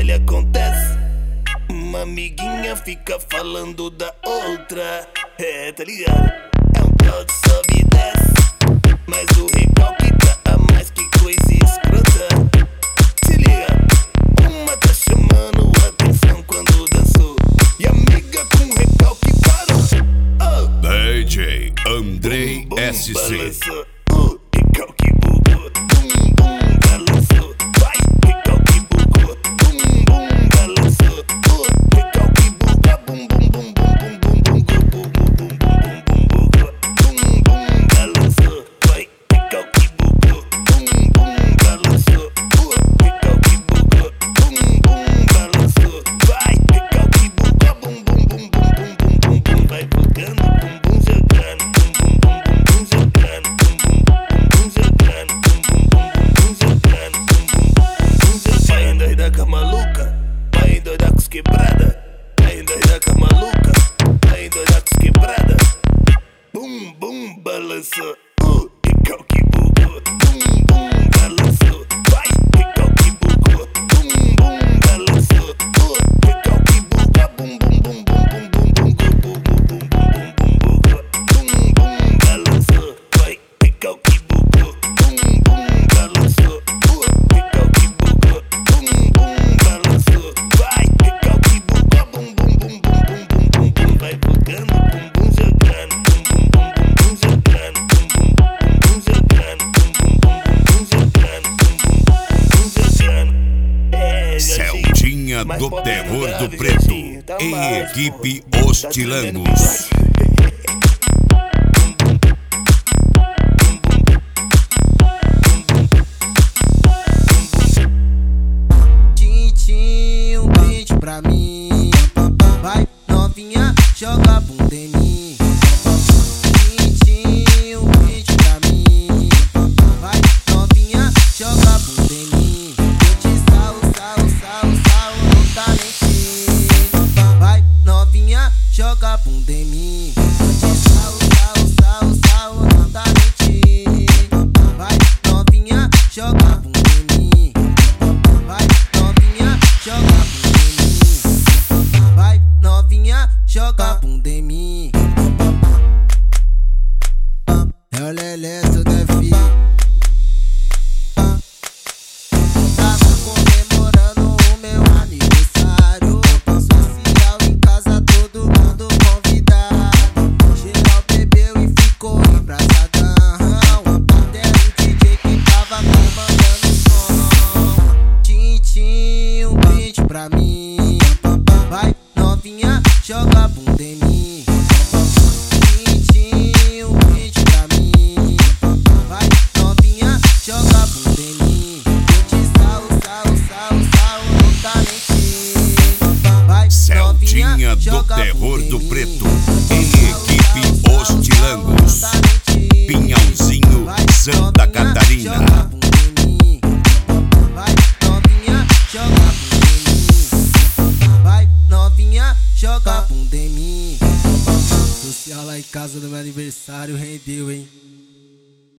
baile acontece. Uma amiguinha fica falando da outra. É, tá ligado? É um tal de sobe e desce, mas o recalque tá a mais que coisa escrota. Se liga, uma tá chamando atenção quando dançou, e a amiga com recalque parou. DJ Andrei SC. Balançou, recalque bugou, bum bum balançou. Vai, recalque bugou, bum bum balançou. Recalque buga, bum bum bum bum bum bum bum bum bum bum bugou, bum bum balançou. Vai, recalque bugou, bum bum balançou. Recalque bugou, bum bum balançou. Vai, recalque buga, bum bum bum bum bum bum bum. Vai bugando, bum bum jogando, bum bum bum bum bum jogando, bum bum bum jogando, bum bum bum bum jogando, bum bum bum jogando. Vai endoidar com a maluca, vai endoidar com os quebrada, vai endoidar com a maluca, vai endoidar com os quebrada. Bum bum balançou, recalque bugou, bum bum balançou. Vai, recalque bugou, bum bum balançou. Recalque buga, bum bum bum bum bum bum bum bum bum bum bugou, bum bum balançou. Vai, recalque bugou, bum bum balançou. Recalque bugou, bum bum balançou. Vai, recalque buga, bum bum bum bum bum bum bum. Vai bugando, bum bum jogando, bum bum bum bum jogando, bum bum bum jogando, bum bum bum jogando, bum bum jogando. É, Celdinha mais do pobre Terror grave, do Preto Jorginho, tá e mais, equipe pô. Os Tá tremendo Tilangos. Tintim, um beat pra mim. Vai, novinha, joga a bunda em mim. Tintim, um beat pra mim. Vai, novinha, joga a bunda em mim. Eu te sarro no talentinho. Vai, novinha, joga a bunda em mim. Eu te sarro no talentinho. Vai, novinha, joga a bunda em mim. Vai, novinha, joga a bunda em mim. Vai, novinha, joga a bunda em mim. É o Lelé, tudo é filho. Tava comemorando o meu aniversário. Social em casa, todo mundo convidado. Geral bebeu e ficou embraçadão. Até o DJ que tava comandando o som. Tintim, um beat pra mim. Vai, novinha, joga a bunda em mim. Tintim, um beat pra mim. Vai, novinha, joga a bunda em mim. Eu te sarro no talentinho. Vai, Celdinha novinha, do joga a Terror bunda do em mim. Preto e equipe Os Tilangos. Pinhalzinho, Santa Catarina. Vai, novinha, joga a bunda em mim. Vai, novinha, joga a bunda em mim. Social lá em casa do meu aniversário rendeu, hein?